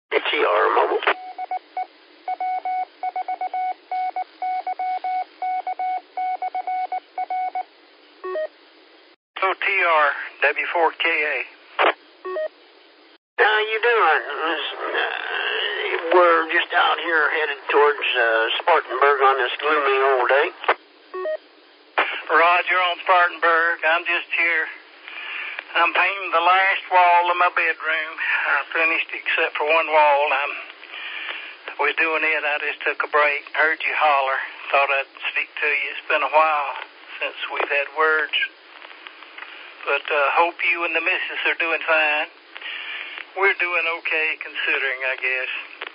TR Mobile. TR W4KA. How you doing? We're just out here headed towards Spartanburg on this gloomy old day. Roger, on Spartanburg. I'm just here. I'm painting the last wall of my bedroom. I finished except for one wall. I was doing it. I just took a break. Heard you holler. Thought I'd speak to you. It's been a while since we've had words. But hope you and the missus are doing fine. We're doing okay considering, I guess.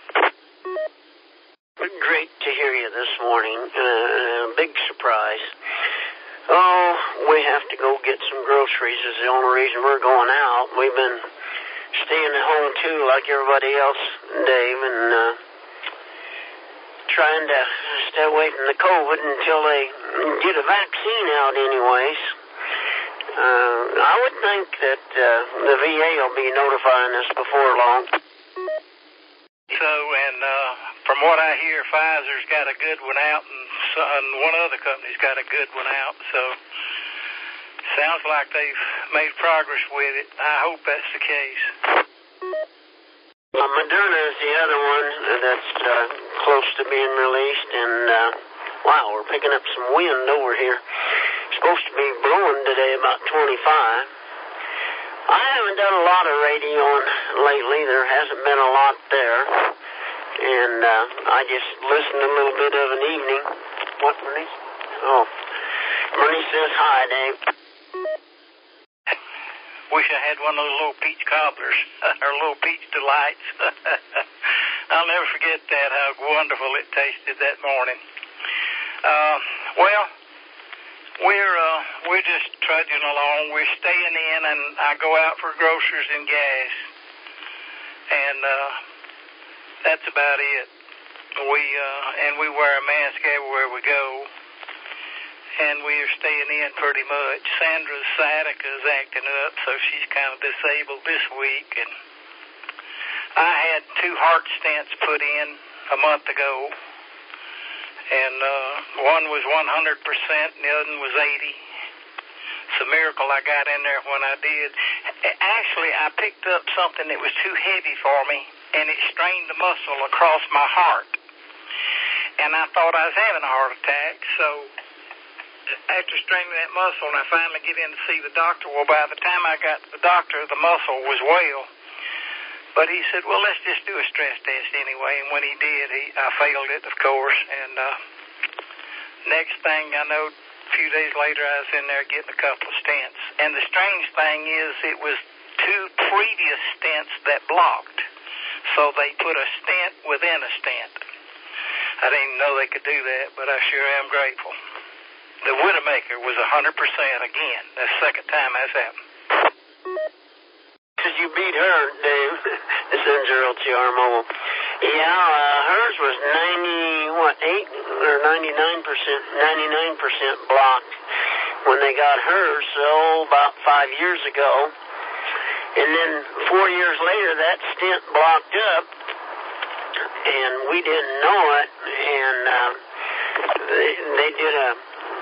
Great to hear you this morning. Big surprise. Oh, we have to go get some groceries is the only reason we're going out. We've been staying at home too like everybody else, Dave, and trying to stay away from the COVID until they get a vaccine out anyways. I would think that the VA will be notifying us before long. So, and from what I hear, Pfizer's got a good one out, and one other company's got a good one out. So, sounds like they've made progress with it. I hope that's the case. Moderna is the other one that's close to being released, and wow, we're picking up some wind over here. Supposed to be blowing today about 25. I haven't done a lot of radioing lately. There hasn't been a lot there. And I just listened a little bit of an evening. What, Bernice? Oh. Bernice says hi, Dave. Wish I had one of those little peach cobblers, or little peach delights. I'll never forget that, how wonderful it tasted that morning. Well, we're just trudging along. We're staying in, and I go out for groceries and gas, and that's about it. We wear a mask everywhere we go, and we are staying in pretty much. Sandra's sciatica is acting up, so she's kind of disabled this week, and I had 2 heart stents put in a month ago. And one was 100% and the other was 80. It's a miracle I got in there when I did. Actually, I picked up something that was too heavy for me, and it strained the muscle across my heart. And I thought I was having a heart attack, so after straining that muscle, and I finally get in to see the doctor, well, by the time I got to the doctor, the muscle was well. But he said, well, let's just do a stress test anyway. And when he did, I failed it, of course. And next thing I know, a few days later, I was in there getting a couple of stents. And the strange thing is it was 2 previous stents that blocked. So they put a stent within a stent. I didn't even know they could do that, but I sure am grateful. The Widowmaker was 100% again. That's the second time that's happened. Because you beat her, Dave. This is LTR Mobile. Yeah, hers was 8 or 99% blocked when they got hers, about 5 years ago. And then 4 years later, that stent blocked up, and we didn't know it, and they did a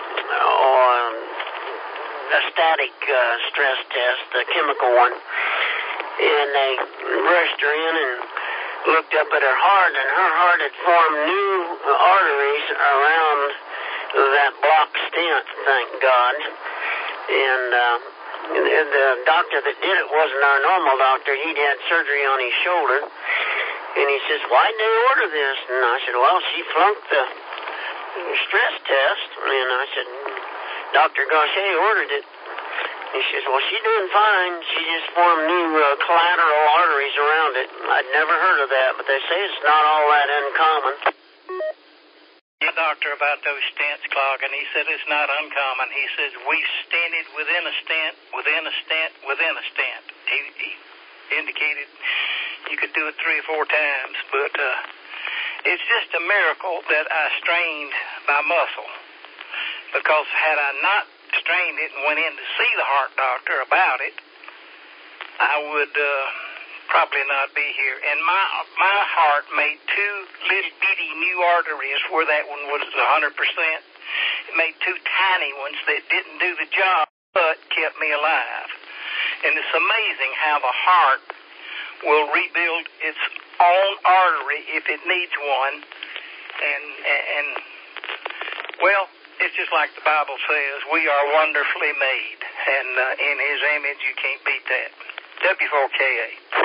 static stress test, the chemical one. And they rushed her in and looked up at her heart, and her heart had formed new arteries around that blocked stent, thank God. And the doctor that did it wasn't our normal doctor. He'd had surgery on his shoulder. And he says, why'd they order this? And I said, well, she flunked the stress test. And I said, Dr. Gaucher ordered it. He says, well, she's doing fine. She just formed new collateral arteries around it. I'd never heard of that, but they say it's not all that uncommon. The doctor about those stents clogging, he said it's not uncommon. He says we've stented within a stent, within a stent, within a stent. He indicated you could do it 3 or 4 times, but it's just a miracle that I strained my muscle, because had I not strained it and went in to see the heart doctor about it, I would probably not be here. And my heart made two little bitty new arteries where that one was 100%. It made two tiny ones that didn't do the job but kept me alive. And it's amazing how the heart will rebuild its own artery if it needs one. And well, it's just like the Bible says, we are wonderfully made. And in His image, you can't beat that. W4KA.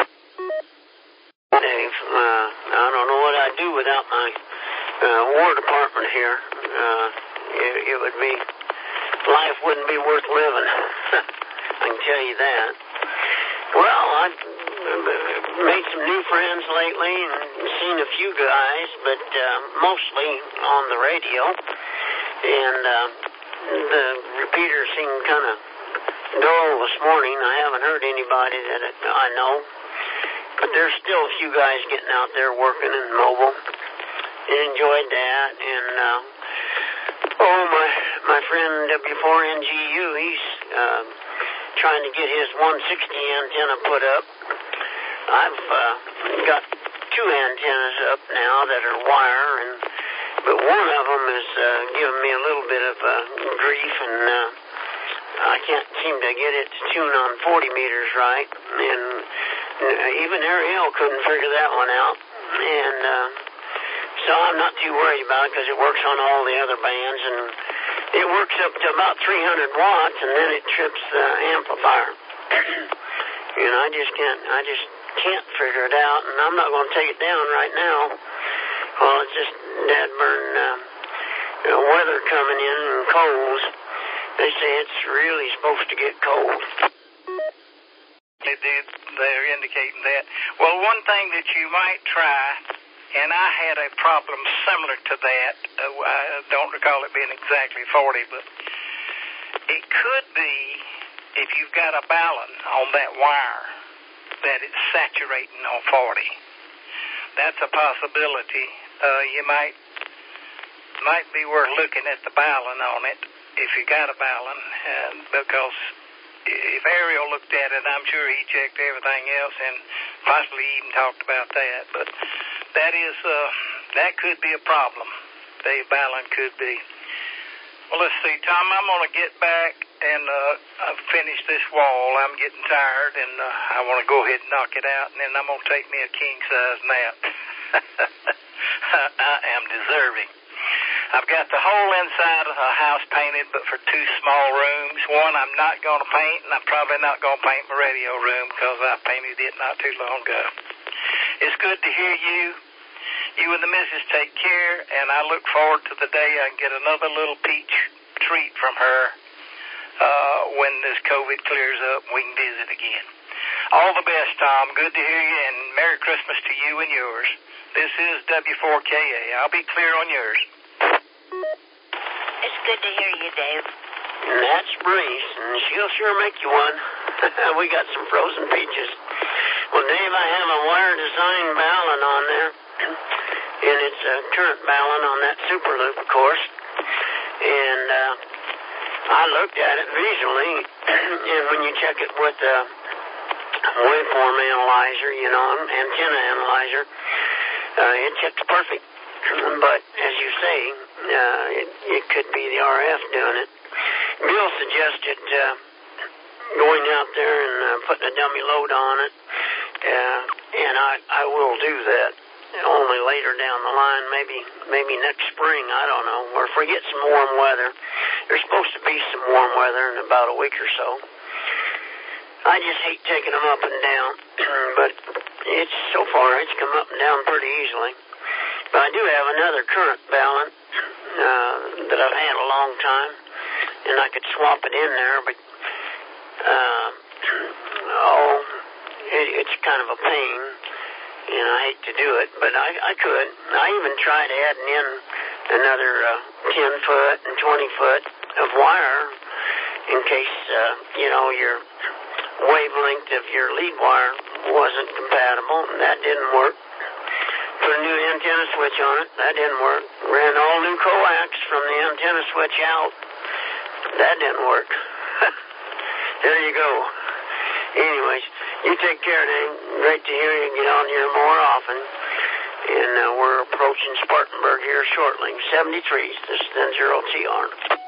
Dave, I don't know what I'd do without my War Department here. It would be, life wouldn't be worth living. I can tell you that. Well, I've made some new friends lately and seen a few guys, but mostly on the radio. And the repeater seemed kind of dull this morning. I haven't heard anybody that I know. But there's still a few guys getting out there working and mobile. And enjoyed that. And, my friend W4NGU, he's trying to get his 160 antenna put up. I've got two antennas up now that are wire, but one of them is giving me a little bit of grief, and I can't seem to get it to tune on 40 meters right. And even Ariel couldn't figure that one out. And so I'm not too worried about it because it works on all the other bands, and it works up to about 300 watts, and then it trips the amplifier. And I just can't figure it out, and I'm not going to take it down right now. Well, it's just dadburn weather coming in and cold. They say it's really supposed to get cold. They're indicating that. Well, one thing that you might try, and I had a problem similar to that. I don't recall it being exactly 40, but it could be if you've got a balun on that wire that it's saturating on 40. That's a possibility. You might be worth looking at the balun on it if you got a balun, because if Ariel looked at it, I'm sure he checked everything else and possibly even talked about that. But that could be a problem. The balun could be. Well, let's see, Tom, I'm going to get back and finish this wall. I'm getting tired, and I want to go ahead and knock it out, and then I'm going to take me a king-size nap. I am deserving. I've got the whole inside of the house painted, but for two small rooms. One I'm not going to paint, and I'm probably not going to paint my radio room because I painted it not too long ago. It's good to hear you. You and the missus take care, and I look forward to the day I can get another little peach treat from her when this COVID clears up and we can visit again. All the best, Tom. Good to hear you, and Merry Christmas to you and yours. This is W4KA. I'll be clear on yours. It's good to hear you, Dave. And that's Reese, and she'll sure make you one. We got some frozen peaches. Well, Dave, I have a wire design balun on there, and it's a current balun on that super loop, of course. And I looked at it visually, and when you check it with a waveform analyzer, antenna analyzer, it checks perfect. But as you say, it could be the RF doing it. Bill suggested going out there and putting a dummy load on it, and I will do that. Only later down the line, maybe next spring, I don't know, or if we get some warm weather. There's supposed to be some warm weather in about a week or so. I just hate taking them up and down, but so far it's come up and down pretty easily. But I do have another current balun that I've had a long time, and I could swap it in there, but it's kind of a pain, and I hate to do it, but I could. I even tried adding in another 10-foot and 20-foot of wire in case, your wavelength of your lead wire wasn't compatible, and that didn't work. Put a new antenna switch on it. That didn't work. Ran all new coax from the antenna switch out. That didn't work. There you go. Anyways, You take care, Dave. Great to hear you get on here more often. And we're approaching Spartanburg here shortly. 73. This is N0TR.